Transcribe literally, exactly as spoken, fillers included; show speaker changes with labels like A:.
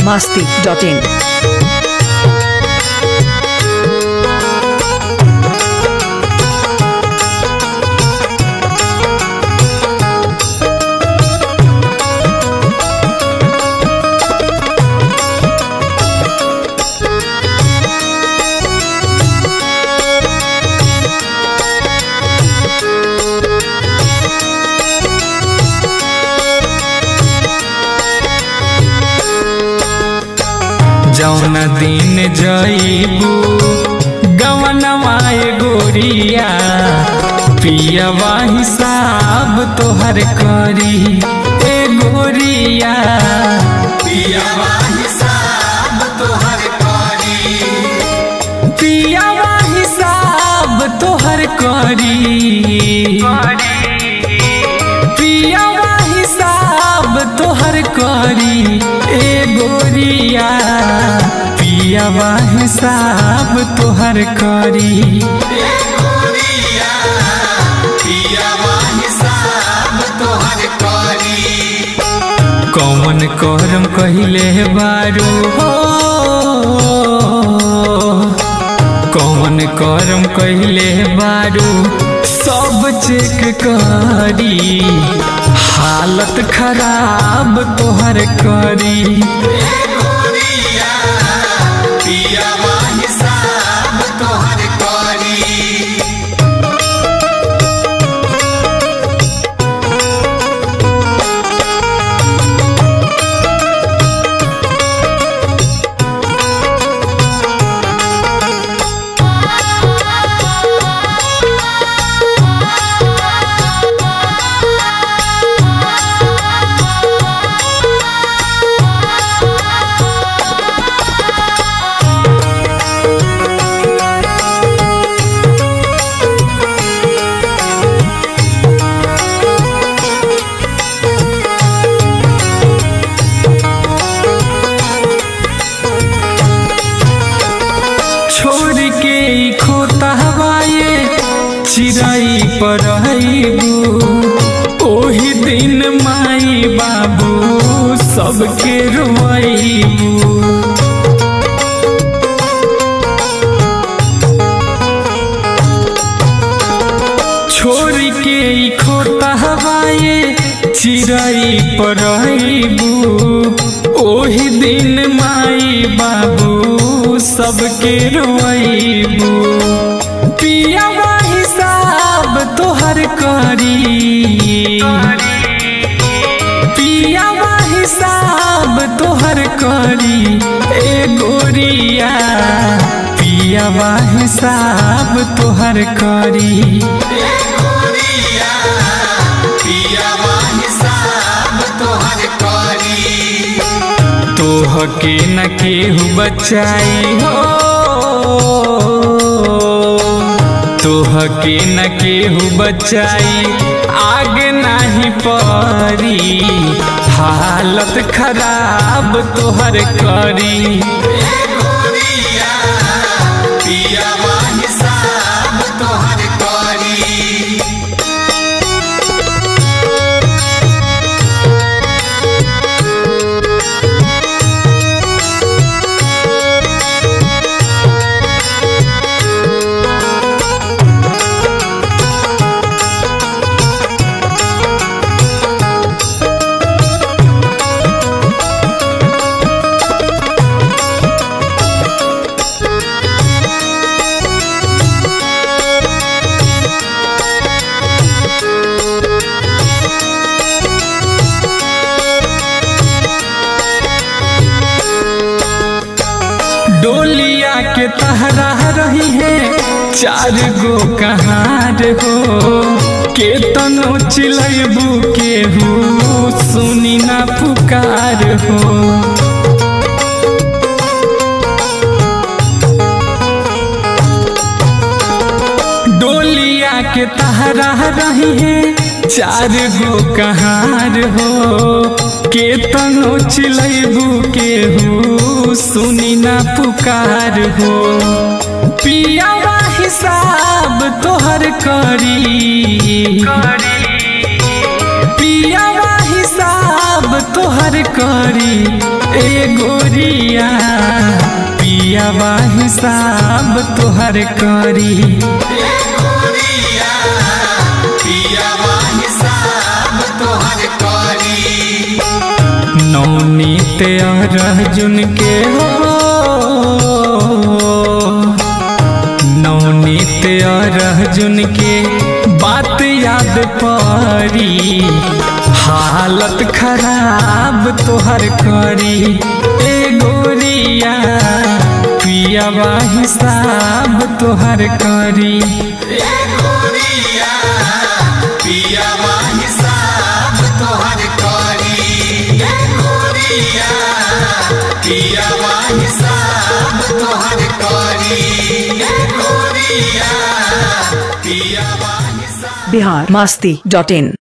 A: masti dot in.
B: जौना दिन जईबू गवनवाए गोरिया पियवा हिसाब तोहर करी ए गोरिया पियवा हिसाब तोहर करी पियवा हिसाब तोहर करी पियवा हिसाब तोहर करी ए गोरिया पियवा हिसाब तोहर करी पियवा हिसाब तोहर करी कौन करम कहिले बारू हो कौन करम कहिले बारू सब चेक करी हालत खराब तोहर करी पियवा हिसाब तोहर करी चिराई पर ओही दिन माई बाबू सबके रोईबू छोड़ के खोता हवाए चिराई पर ओही दिन माई बाबू सबके रोईबू पियवा हिसाब तोहर करी पियवा हिसाब तोहर करी ए गोरिया पियवा हिसाब तोहर करी पियवा हिसाब तोहर करी तोहके न केहू बचाई हो तोहके न केहू बचाई आगे नहीं परी हालत खराब तोहर करी पियवा हिसाब तोहर करी डोलिया के तहरा रही है चार गो कहार हो के तनो चिलैबू केहू सुनी ना पुकार हो डोलिया के तहरा रही है चार गो कहार हो के तनो चिलैबू केहू सुनी ना पुकार हो पियवा हिसाब तोहर करी पियवा हिसाब तोहर करी ए गोरिया पियावा हिसाब तोहर करी ए गोरिया पियावा हिसाब तोहर करी। नवनीत अर्जुन के हो नवनीत अर्जुन के बात याद परी हालत खराब तोहर करी ए गोरिया पियावा हिसाब तोहर करी ए गोरिया पियावा हिसाब तोहर करी ए गोरिया पियावा हिसाब तोहर करी ए गोरिया पियावा हिसाब।
A: बिहार मस्ती डॉट इन।